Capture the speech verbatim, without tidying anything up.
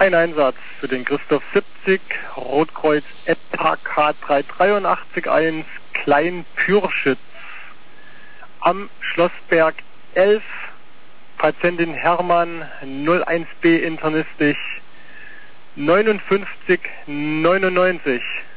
ein Einsatz für den Christoph siebzig, Rotkreuz E P A K drei drei acht eins, Klein-Pürschitz. Am Schlossberg elf, Patientin Hermann, null eins B internistisch, neunundfünfzig neunundneunzig.